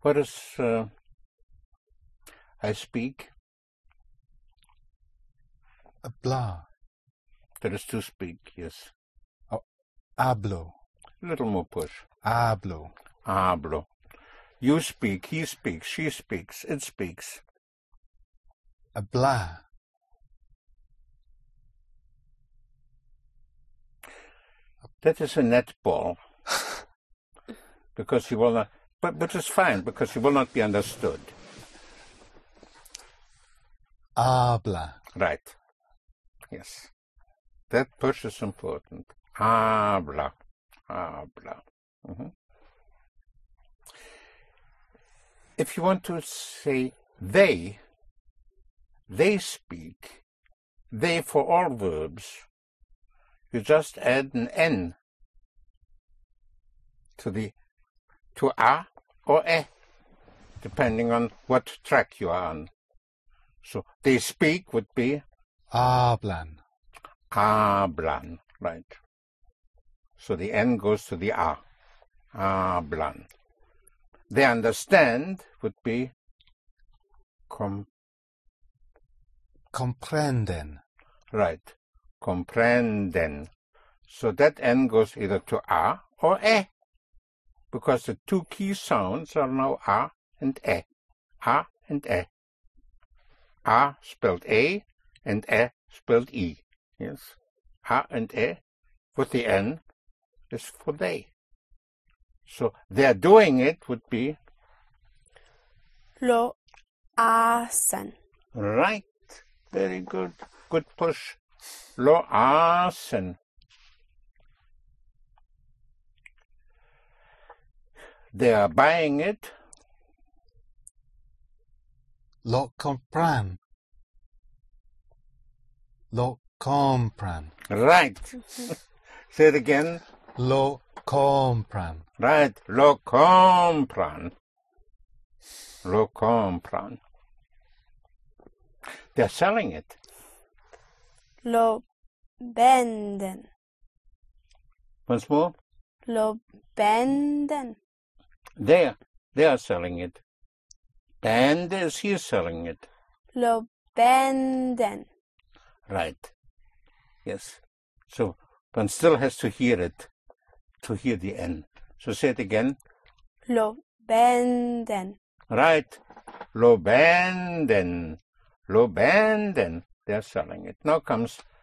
What is I speak? Hablar. That is to speak, yes. Oh, hablo. A little more push. Hablo. Hablo. You speak, he speaks, she speaks, it speaks. Hablar. That is a netball. Because he will not, but it's fine, because he will not be understood. Habla. Right. Yes. That push is important. Habla. Habla. Mm-hmm. If you want to say they speak, they for all verbs, you just add an N to a or e, depending on what track you are on. So they speak would be Hablan. hablan, right. So the N goes to the a, hablan. They understand would be Comprenden. right, comprenden. So that N goes either to a or e, because the two key sounds are now a and e. A and e. A spelled A and E spelled E. Yes. A and E with the N is for they. So their doing it would be Lo hacen. right. Very good. Good push. Lo hacen. They are buying it. Lo compran. Lo compran. Right. Say it again. Lo compran. Right. Lo compran. Lo compran. They're selling it. Lo venden. Once more. Lo venden. They are selling it. And is he selling it? Lo venden. Right. Yes. So one still has to hear it, to hear the N. So say it again. Lo venden. Right. Lo venden. Lo venden. They're selling it. Now comes